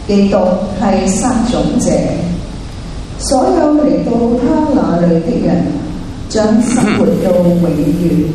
基督係撒種者，所有嚟到他那裏的人將生活到永遠。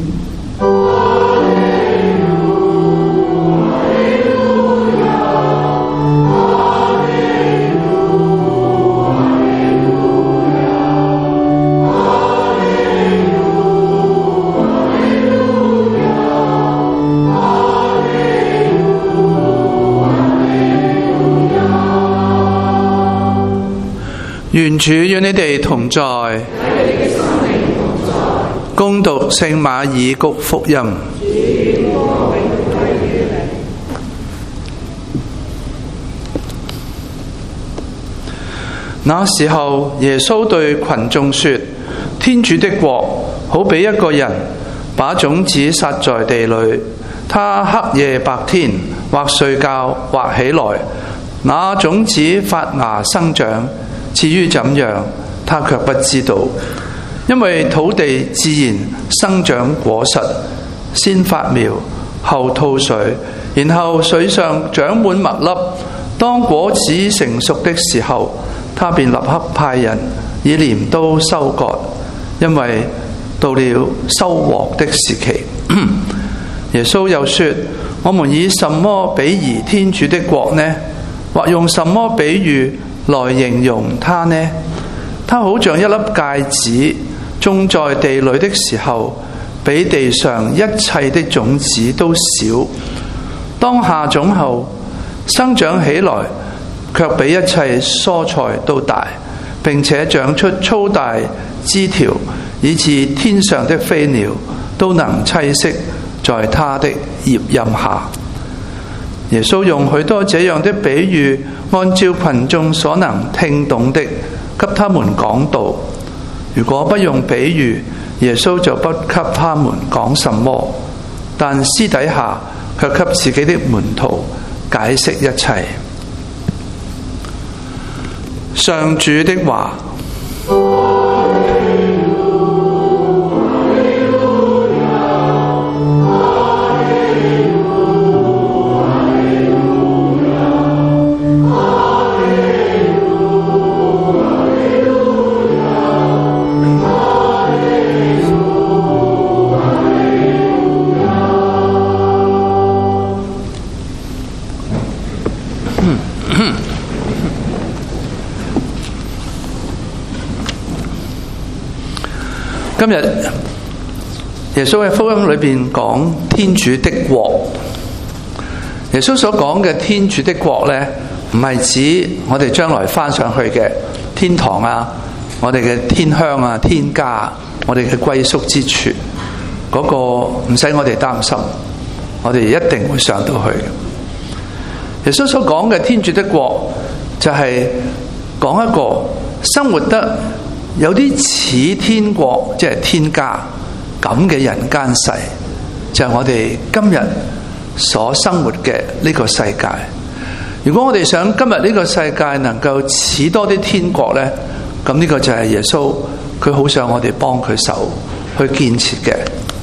願主與你哋同在。恭讀聖馬爾谷福音。那時候，耶穌對群眾說：天主的國好比一個人把種子撒在地裏，他黑夜白天或睡覺或起來，那種子發芽生長。至於怎樣，他卻不知道，因為土地自然生長果實，先發苗，後吐水，然後水上長滿麥粒。當果子成熟的時候，他便立刻派人以鐮刀收割，因為到了收穫的時期。耶穌又說：我們以什麼比擬天主的國呢？或用什麼比喻來形容它呢？它好像一粒芥子種在地裏的時候，比地上一切的種子都小。當下種後，生長起來，卻比一切蔬菜都大，並且長出粗大枝條，以致天上的飛鳥都能棲息在它的葉蔭下。耶穌用許多這樣的比喻，按照群眾所能聽懂的，給他們講道。如果不用比喻，耶穌就不給他們講什麼，但私底下卻給自己的門徒解釋一切。上主的話。今日耶穌喺福音裏邊講天主的國。耶穌所講嘅天主的國呢，唔係指我哋將來翻上去嘅天堂啊，我哋嘅天鄉啊、天家，我哋嘅歸宿之處，嗰個唔使我哋擔心，我哋一定會上到去。耶穌所講嘅天主的國，就係講一個生活得有啲似天國，即係天家咁嘅人間世，就係我哋今日所生活嘅呢個世界。如果我哋想今日呢個世界能夠似多啲天國呢，咁呢個就係耶穌佢好想我哋幫佢手去建設嘅。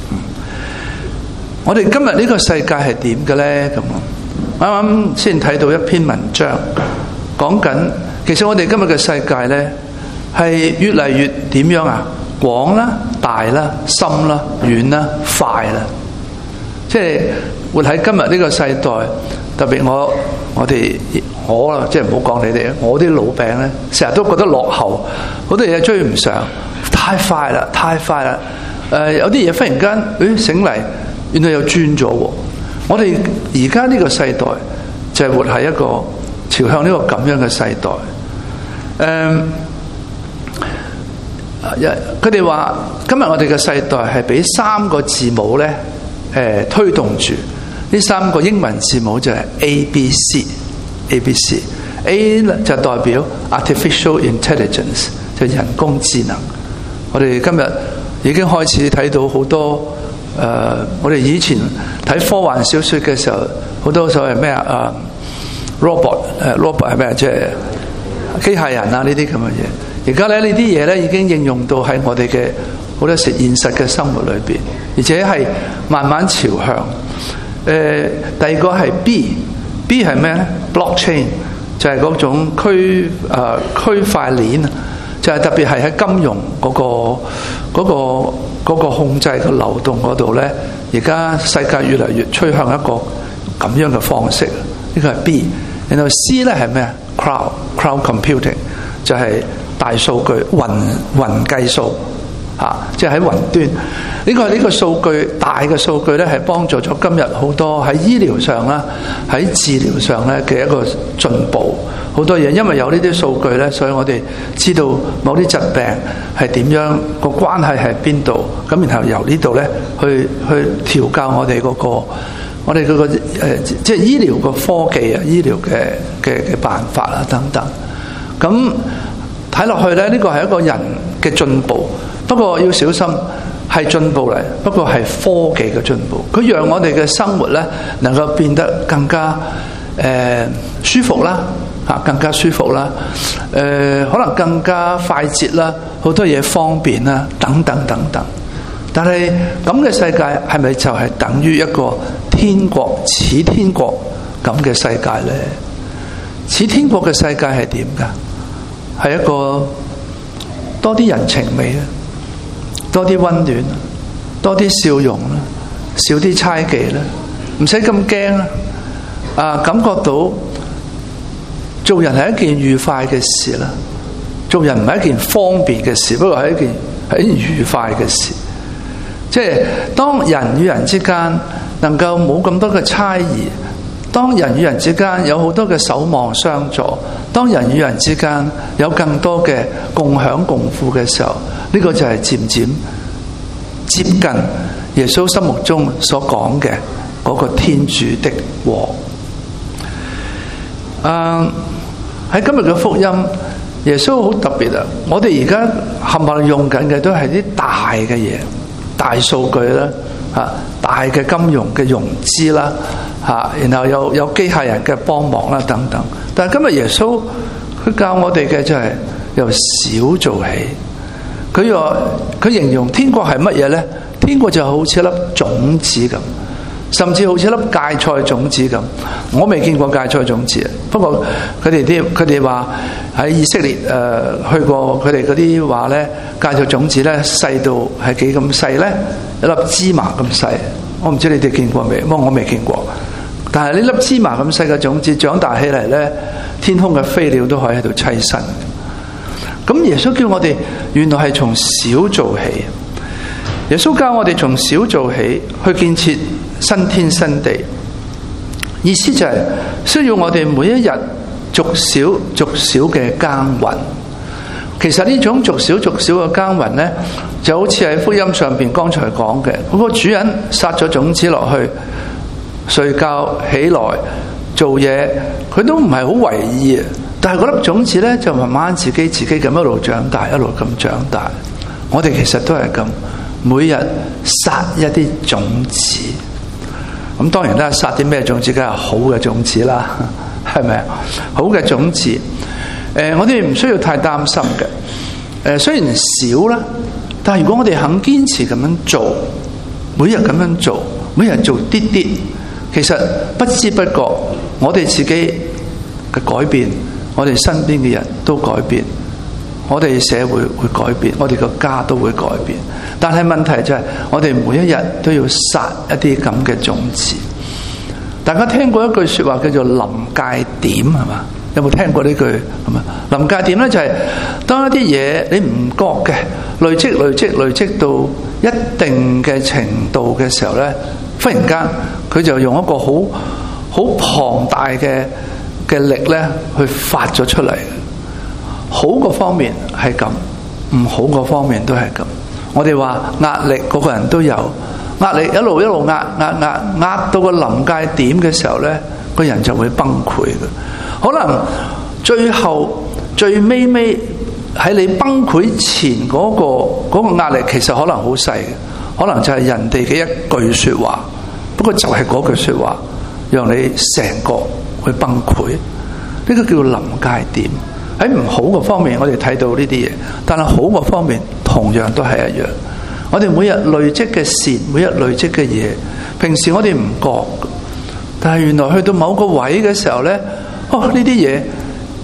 我哋今日呢個世界係點嘅呢？咁啱啱先睇到一篇文章，講緊其實我哋今日嘅世界呢，係越嚟越點樣啊？廣啦、大啦、深啦、遠啦、快啦，即係活喺今日呢個世代。特別我即係唔好講你哋，我啲老餅咧，成日都覺得落後，好多嘢追唔上，太快啦，太快啦！有啲嘢忽然間，醒嚟，原來又轉咗喎。我哋而家呢個世代就係活喺一個朝向呢個咁樣嘅世代。佢哋話今日我哋嘅世代係俾3個字母咧，推動住。呢3個英文字母就係 ABC。A 就代表 Artificial Intelligence， 就係人工智能。我哋今日已經開始睇到好多我哋以前睇科幻小說嘅時候，好多所謂咩robot 係咩？即係機械人啊，呢啲咁嘅嘢。而家咧呢啲嘢咧已經應用到喺我哋嘅好多時現實嘅生活裏邊，而且係慢慢朝向。第二個係 B 係咩咧？ Blockchain 就係嗰種區塊鏈，就係特別係喺金融嗰個控制嘅流動嗰度咧。而家世界越嚟越趨向一個咁樣嘅方式，呢個係 B。然後 C 咧係咩啊？ Cloud computing 就係大數據雲計數即係喺雲端。呢個數據大嘅數據咧係幫助咗今日好多喺醫療上啦、喺治療上咧嘅一個進步。好多嘢因為有呢啲數據咧，所以我哋知道某啲疾病係點樣，個關係喺邊度，咁然後由呢度咧去調教我哋嗰個即係醫療個科技啊，醫療嘅辦法啊等等。咁睇落去咧，呢個係一個人嘅進步，不過要小心係進步嚟，不過係科技嘅進步。佢讓我哋嘅生活咧能夠變得更加舒服啦。更加舒服啦，可能更加快捷啦，好多嘢方便啦，等等等等。但係咁嘅世界係咪就係等於一個天國似天國咁嘅世界呢？似天國嘅世界係點㗎？係一個多啲人情味啦，多啲溫暖，多啲笑容啦，少啲猜忌啦，唔使咁驚啦，感覺到做人係一件愉快嘅事啦，做人唔係一件方便嘅事，不過係一件愉快嘅事。即係當人與人之間能夠冇咁多嘅猜疑，當人與人之間有好多嘅守望相助，當人與人之間有更多嘅共享共富嘅時候，呢個就係漸漸接近耶穌心目中所講嘅嗰個天主的國。喺今日嘅福音，耶穌好特別啊！我哋而家冚唪唥用緊嘅都係啲大嘅嘢，大數據啦，大嘅金融嘅融資啦，然後有機械人嘅幫忙啦等等。但係今日耶穌佢教我哋嘅就係由小做起。佢形容天國係乜嘢呢？天國就好似一粒種子咁。甚至好似一粒芥菜種子咁，我未見過芥菜種子。不過佢哋話喺以色列去過，佢哋嗰啲話咧，芥菜種子咧細到係幾咁細咧？一粒芝麻咁細。我唔知你哋見過未？不過我未見過。但係呢粒芝麻咁細嘅種子長大起嚟咧，天空嘅飛鳥都可以喺度棲身。咁耶穌叫我哋原來係從小做起。耶穌教我哋從小做起去建設新天新地，意思就係需要我哋每一日逐少嘅耕耘。其實呢種逐少嘅耕耘呢，就好似喺福音上邊剛才講嘅，嗰個主人撒咗種子落去，睡覺起來做嘢，佢都唔係好為意，但係嗰粒種子呢，就慢慢自己咁一路長大，一路咁長大。我哋其實都係咁，每日撒一啲種子。咁當然啦，撒啲咩種子？梗係好嘅種子啦，係咪啊？好嘅種子，我哋唔需要太擔心嘅。雖然少啦，但係如果我哋肯堅持咁樣做，每日咁樣做，每日做啲啲，其實不知不覺，我哋自己嘅改變，我哋身邊嘅人都改變，我哋社會會改變，我哋個家都會改變。但係問題就係，我哋每一日都要撒一啲咁嘅種子。大家聽過一句說話叫做臨界點，係嘛？有冇聽過呢句？係嘛？臨界點咧就係當一啲嘢你唔覺嘅累積到一定嘅程度嘅時候咧，忽然間佢就用一個好龐大嘅力咧去發咗出嚟。好個方面係咁，唔好個方面都係咁。我哋話壓力，個個人都有壓力，一路壓到個臨界點嘅時候咧，個人就會崩潰嘅。可能最後最尾喺你崩潰前嗰個壓力，其實可能好細嘅，可能就係人哋嘅一句說話。不過就係嗰句說話，讓你成個去崩潰。呢個叫臨界點。喺唔好嘅方面，我哋睇到呢啲嘢，但係好嘅方面同樣都係一樣。我哋每日累積嘅善，每日累積嘅嘢，平時我哋唔覺，但係原來去到某個位嘅時候呢，呢啲嘢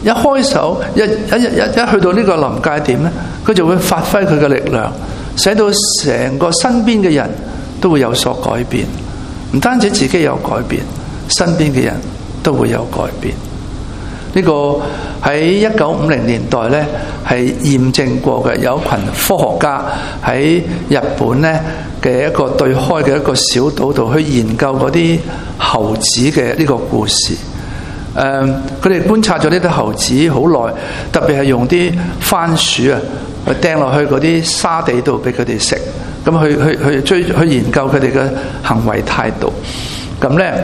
一開手一去到呢個臨界點咧，佢就會發揮佢嘅力量，使到成個身邊嘅人都會有所改變。唔單止自己有改變，身邊嘅人都會有改變。呢個喺1950年代咧係驗證過嘅，有一群科學家喺日本咧嘅一個對開嘅一個小島度去研究嗰啲猴子嘅呢個故事。佢哋觀察咗呢啲猴子好耐，特別係用啲番薯啊掟落去嗰啲沙地度俾佢哋食，咁去研究佢哋嘅行為態度。咁咧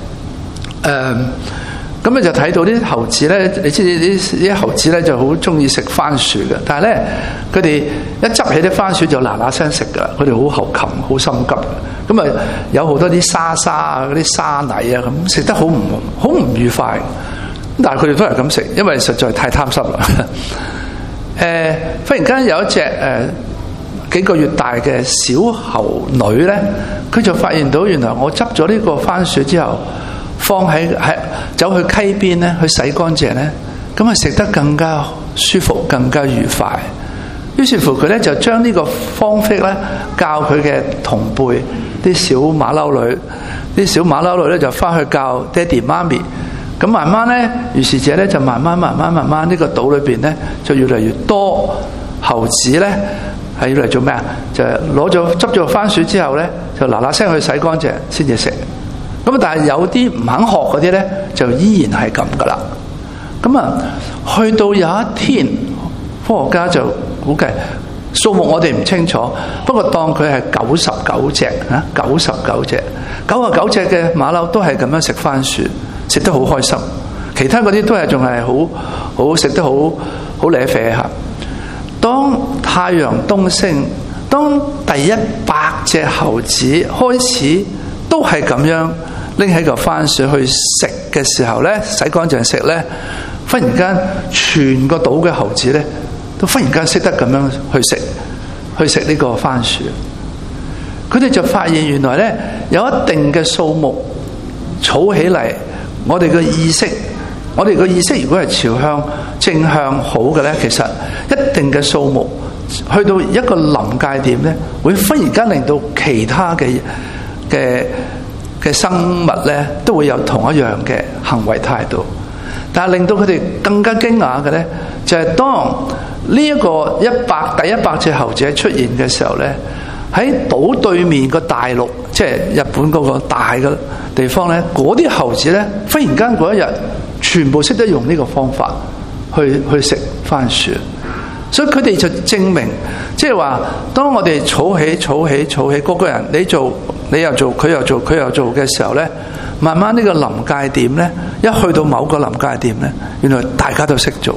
咁你就睇到啲猴子咧，你知啲猴子咧就好中意食番薯嘅，但係咧佢哋一執起啲番薯就嗱嗱聲食噶，佢哋好猴擒，好心急。咁啊有好多啲沙啊、嗰啲沙泥啊，咁食得好唔愉快。但係佢哋都係咁食，因為實在太貪心啦。忽然間有一隻幾個月大嘅小猴女咧，佢就發現到原來我執咗呢個番薯之後，放喺走去溪邊咧，去洗乾淨咧，咁啊食得更加舒服，更加愉快。於是乎佢咧就將呢個方式咧教佢嘅同輩啲小馬騮女，啲小馬騮女咧就翻去教爹哋媽咪。咁慢慢咧，於是者咧就慢慢呢個島裏邊咧就越嚟越多猴子咧係要嚟做咩啊？就執咗番薯之後咧，就嗱嗱聲去洗乾淨先至食。咁但係有啲唔肯學嗰啲咧，就依然係咁噶啦。咁啊，去到有一天，科學家就估計數目我哋唔清楚，不過當佢係99隻啊，99隻，99隻嘅馬騮都係咁樣食番薯，食得好開心。其他嗰啲都係仲係好食得好舐啡嚇。當太陽東升，當第100隻猴子開始都係咁樣拎起個番薯去食嘅時候咧，洗乾淨食咧，忽然間全個島嘅猴子咧都忽然間識得咁樣去食呢個番薯。佢哋就發現原來咧有一定嘅數目儲起嚟，我哋嘅意識如果係朝向正向好嘅咧，其實一定嘅數目去到一個臨界點咧，會忽然間令到其他嘅生物咧都會有同一樣嘅行為態度。但係令到佢哋更加驚訝嘅咧，就係當呢一個第100隻猴子出現嘅時候咧，喺島對面個大陸，即係日本嗰個大嘅地方咧，嗰啲猴子咧忽然間嗰一日全部識得用呢個方法去食番薯。所以佢哋就證明，即係話當我哋儲起個個人你做你又做，佢又做嘅時候咧，慢慢呢個臨界點咧，一去到某個臨界點咧，原來大家都識做。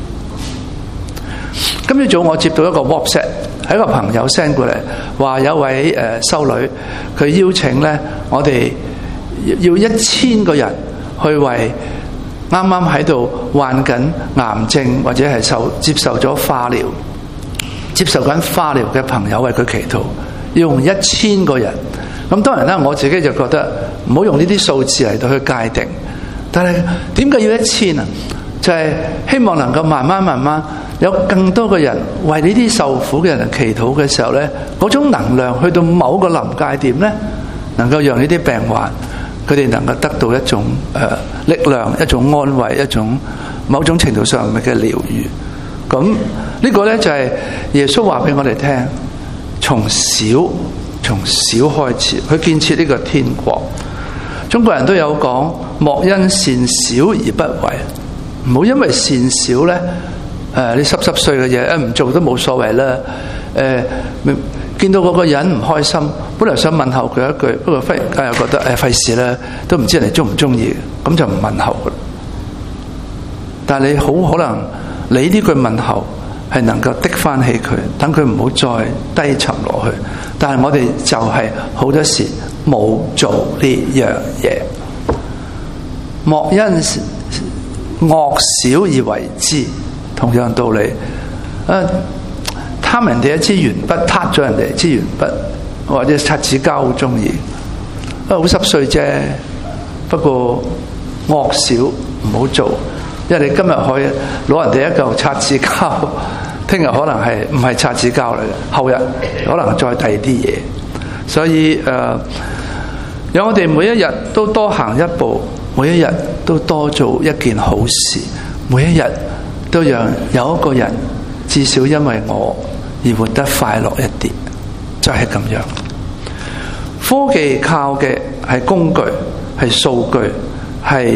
今朝早我接到一個 WhatsApp， 係一個朋友 send 過嚟，話有位修女，佢邀請咧我哋要1000個人去為啱啱喺度患緊癌症或者係接受咗化療、接受緊化療嘅朋友為佢祈禱，要用1000個人。咁當然啦，我自己就覺得唔好用呢啲數字嚟到去界定。但係點解要1000啊？就係希望能夠慢慢有更多嘅人為呢啲受苦嘅人祈禱嘅時候咧，嗰種能量去到某個臨界點咧，能夠讓呢啲病患佢哋能夠得到一種力量、一種安慰、一種某種程度上嘅療愈。咁呢個咧就係耶穌話俾我哋聽，從小開始去建設呢個天國。中國人都有講，莫因善小而不為，唔好因為善小咧，你濕碎嘅嘢唔做都冇所謂啦。見到嗰個人唔開心，本來想問候佢一句，不過忽然間又覺得費事啦，都唔知人哋中唔中意，咁就唔問候噶啦。但係你好可能你呢句問候係能夠的翻起佢，等佢唔好再低沉落去。但係我哋就係好多時冇做呢樣嘢，莫因惡小而為之，同樣道理。貪人哋一支鉛筆，撻咗人哋支鉛筆，或者擦紙膠好中意，好濕碎啫。不過惡小唔好做， 因為你今日可以攞人哋一嚿擦紙膠，聽日可能係唔係擦紙膠嚟嘅，後日可能再第二啲嘢。所以讓我哋每一日都多行一步，每一日都多做一件好事，每一日都讓有一個人至少因為我而活得快樂一啲，就係咁樣。科技靠嘅係工具，係數據，係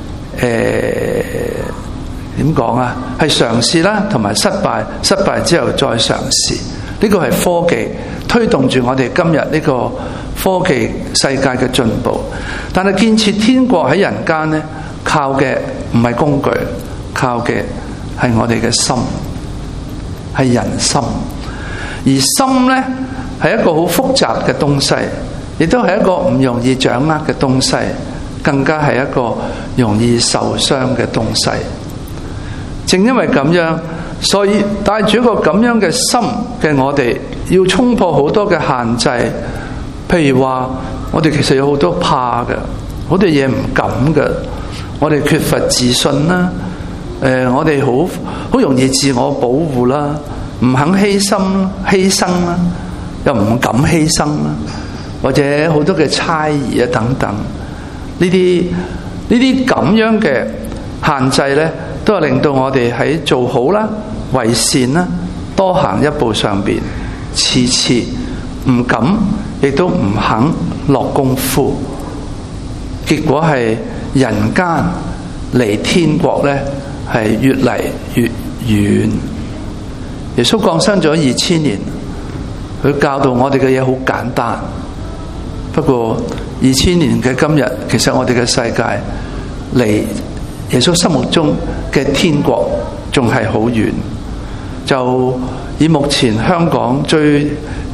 點講啊？係嘗試啦，同埋失敗，失敗之後再嘗試。呢個係科技推動住我哋今日呢個科技世界嘅進步。但係建設天國喺人間呢，靠嘅唔係工具，靠嘅係我哋嘅心，係人心。而心呢，係一個好複雜嘅東西，亦都係一個唔容易掌握嘅東西，更加係一個容易受傷嘅東西。正因為咁樣，所以帶住一個咁樣嘅心嘅我哋，要衝破好多嘅限制。譬如話，我哋其實有好多怕嘅，好多嘢唔敢嘅，我哋缺乏自信啦，我哋好容易自我保護啦，唔肯犧牲啦，又唔敢犧牲啦，或者好多嘅猜疑啊等等，呢啲咁樣嘅限制呢，都係令到我哋喺做好啦、為善啦、多行一步上邊，次次唔敢，亦都唔肯落功夫，結果係人間離天國呢係越嚟越遠。耶穌降生咗2000年，佢教導我哋嘅嘢好簡單。不過2000年嘅今日，其實我哋嘅世界離耶穌心目中嘅天國仲係好遠。就以目前香港最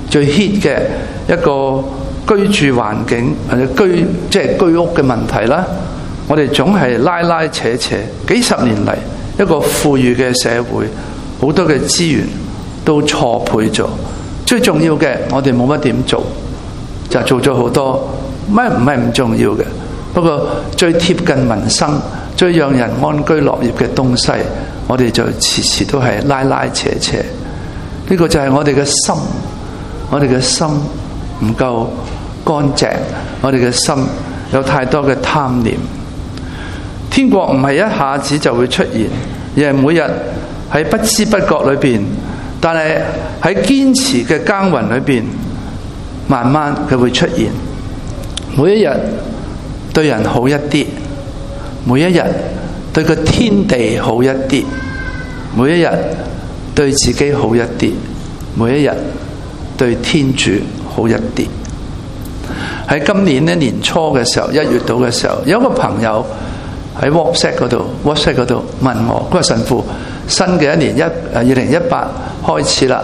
hit 嘅一個居住環境或者居屋嘅問題啦，我哋總係拉拉扯扯，幾十年嚟一個富裕嘅社會，好多嘅資源都錯配咗。最重要嘅我哋冇乜點做，就做咗好多乜唔係唔重要嘅，不過最貼近民生、最讓人安居樂業嘅東西，我哋就遲遲都係拉拉扯扯。呢個就係我哋嘅心，我哋嘅心唔夠乾淨，我哋嘅心有太多嘅貪念。天國唔係一下子就會出現，而係每日喺不知不覺裏邊，但係喺堅持嘅耕耘裏邊，慢慢佢會出現。每一日對人好一啲，每一日對個天地好一啲，每一日對自己好一啲，每一日對天主好一啲。喺今年呢年初嘅時候，1月到嘅時候，有一個朋友喺 WhatsApp 嗰度問我，佢話神父，新嘅一年2018開始啦，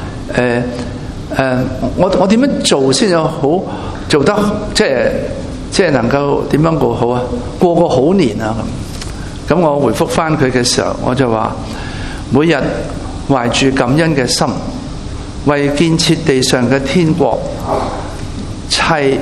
我點樣做先有好做得即係能夠點樣過好啊？過個好年啊咁我回覆翻佢嘅時候，我就話每日懷住感恩嘅心，為建設地上嘅天國砌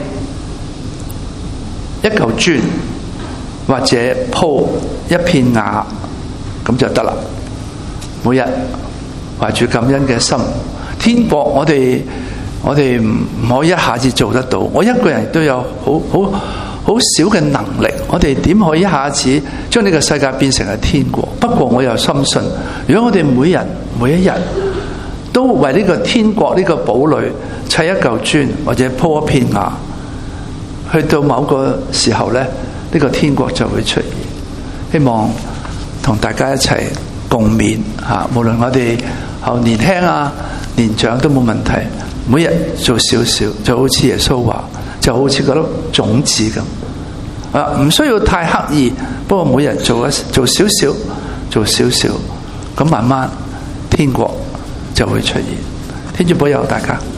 一嚿磚或者鋪一片瓦咁就得啦。每日懷住感恩嘅心，天國我哋唔可以一下子做得到，我一個人都有好少嘅能力，我哋點可以一下子將呢個世界變成係天國？不過我又深信，如果我哋每一日都為呢個天國呢個堡壘砌一嚿磚或者鋪一片瓦，去到某個時候呢，呢個天國就會出現。希望同大家一齊共勉吓，無論我哋年輕啊年長都冇問題，每日做少少，就好似耶穌話，就好似嗰粒種子咁，唔需要太刻意，不過每日做少少，咁慢慢天國就會出現。天主保佑大家。